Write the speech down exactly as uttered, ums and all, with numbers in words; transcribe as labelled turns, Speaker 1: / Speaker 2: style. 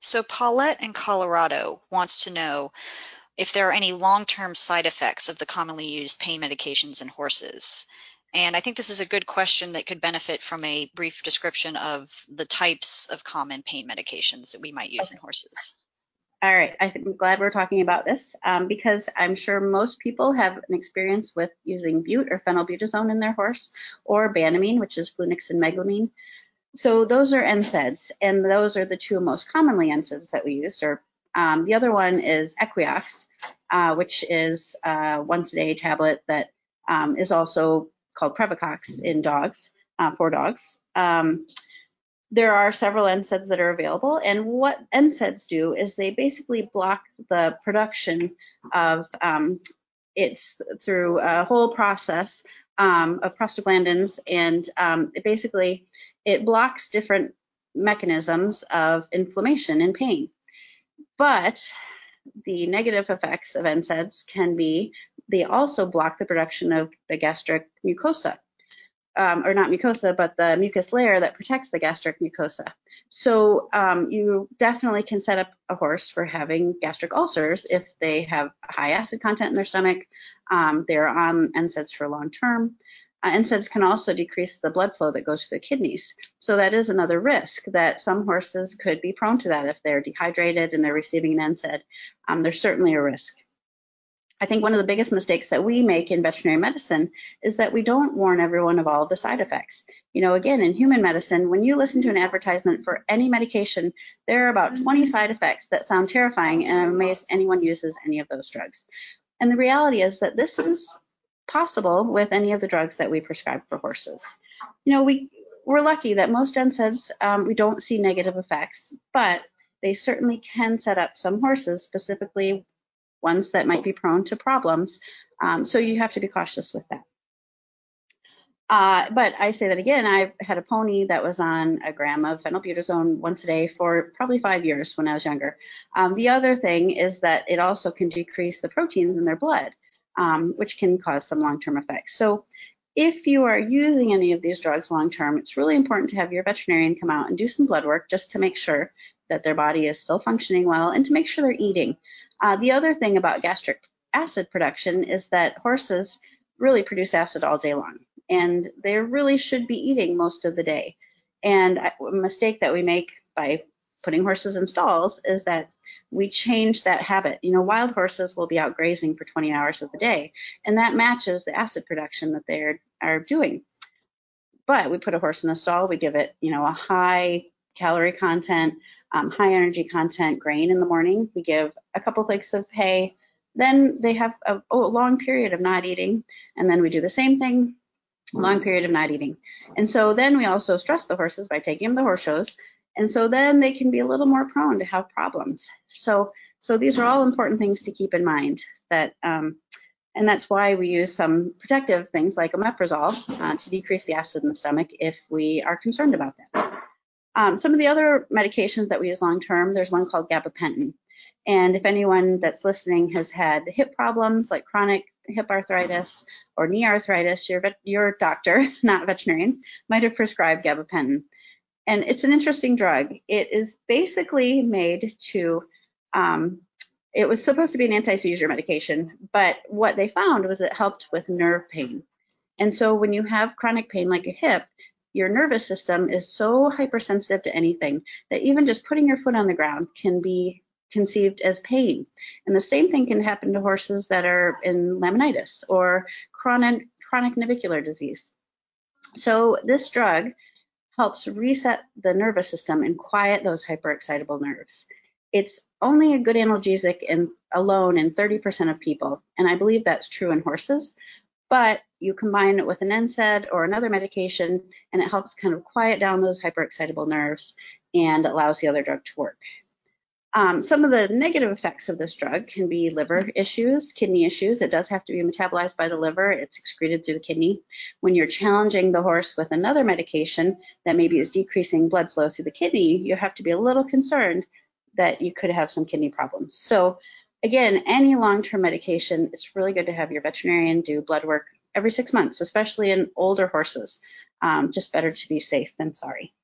Speaker 1: So Paulette in Colorado wants to know if there are any long-term side effects of the commonly used pain medications in horses. And I think this is a good question that could benefit from a brief description of the types of common pain medications that we might use in horses.
Speaker 2: All right, I'm glad we're talking about this um, because I'm sure most people have an experience with using bute or phenylbutazone in their horse, or Banamine, which is Flunix and Meglumine. So those are N SAIDs, and those are the two most commonly N SAIDs that we use. Or um, the other one is Equiox, uh, which is a once-a-day tablet that um, is also called Previcox in dogs, uh, for dogs. Um, There are several N SAIDs that are available, and what N SAIDs do is they basically block the production of um, it's through a whole process um, of prostaglandins, and um, it basically it blocks different mechanisms of inflammation and pain. But the negative effects of N SAIDs can be they also block the production of the gastric mucosa. Um, or not mucosa, but the mucus layer that protects the gastric mucosa. So um, you definitely can set up a horse for having gastric ulcers if they have high acid content in their stomach. Um, they're on N SAIDs for long term. Uh, N SAIDs can also decrease the blood flow that goes to the kidneys. So that is another risk that some horses could be prone to that if they're dehydrated and they're receiving an N SAID. Um, there's certainly a risk. I think one of the biggest mistakes that we make in veterinary medicine is that we don't warn everyone of all of the side effects. You know, again, in human medicine, when you listen to an advertisement for any medication, there are about twenty side effects that sound terrifying, and I'm amazed anyone uses any of those drugs. And the reality is that this is possible with any of the drugs that we prescribe for horses. You know, we, we're lucky that most N SAIDs, um, we don't see negative effects, but they certainly can set up some horses, specifically ones that might be prone to problems. Um, so you have to be cautious with that. Uh, but I say that again, I had a pony that was on a gram of phenylbutazone once a day for probably five years when I was younger. Um, the other thing is that it also can decrease the proteins in their blood, um, which can cause some long-term effects. So if you are using any of these drugs long-term, it's really important to have your veterinarian come out and do some blood work just to make sure that their body is still functioning well and to make sure they're eating. Uh, the other thing about gastric acid production is that horses really produce acid all day long, and they really should be eating most of the day. And a mistake that we make by putting horses in stalls is that we change that habit. You know, wild horses will be out grazing for twenty hours of the day, and that matches the acid production that they are, are doing. But we put a horse in a stall, we give it, you know, a high calorie content, um, high energy content grain in the morning. We give a couple flakes of hay. Then they have a, a long period of not eating. And then we do the same thing, long period of not eating. And so then we also stress the horses by taking them to horse shows. And so then they can be a little more prone to have problems. So, so these are all important things to keep in mind that, um, and that's why we use some protective things like omeprazole uh, to decrease the acid in the stomach if we are concerned about that. Um, some of the other medications that we use long term, there's one called gabapentin. And if anyone that's listening has had hip problems like chronic hip arthritis or knee arthritis, your, vet, your doctor, not veterinarian, might have prescribed gabapentin. And it's an interesting drug. It is basically made to, um, it was supposed to be an anti-seizure medication, but what they found was it helped with nerve pain. And so when you have chronic pain like a hip, your nervous system is so hypersensitive to anything that even just putting your foot on the ground can be conceived as pain. And the same thing can happen to horses that are in laminitis or chronic, chronic navicular disease. So this drug helps reset the nervous system and quiet those hyperexcitable nerves. It's only a good analgesic in, alone in thirty percent of people, and I believe that's true in horses. But you combine it with an N SAID or another medication, and it helps kind of quiet down those hyperexcitable nerves and allows the other drug to work. Um, some of the negative effects of this drug can be liver issues, kidney issues. It does have to be metabolized by the liver. It's excreted through the kidney. When you're challenging the horse with another medication that maybe is decreasing blood flow through the kidney, you have to be a little concerned that you could have some kidney problems. So again, any long-term medication, it's really good to have your veterinarian do blood work every six months, especially in older horses. Um, just better to be safe than sorry.